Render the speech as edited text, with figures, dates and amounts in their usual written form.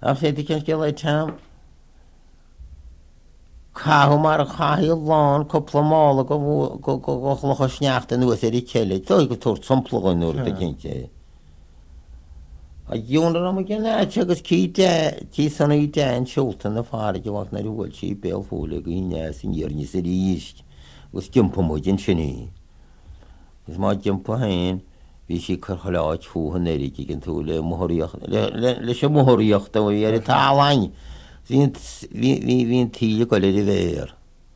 a sé cin go le tam Cahu mar a chaí lán coppla mála go sneachta nuas é ceile, Tá go túirt sampplaáinúir a cinnte. A dúnar am gin agus tí sanna í dein siúlta na fáide bhacht na bhfuil sí béalhúla go ne sin dhearní sé ríist gus gimpamúidin sinní. Is má gimpa hain hí sí chu choláid fuhan éige gin tú le leis sé mthiríochtta ar a táhain hín tíle go le i bhéir.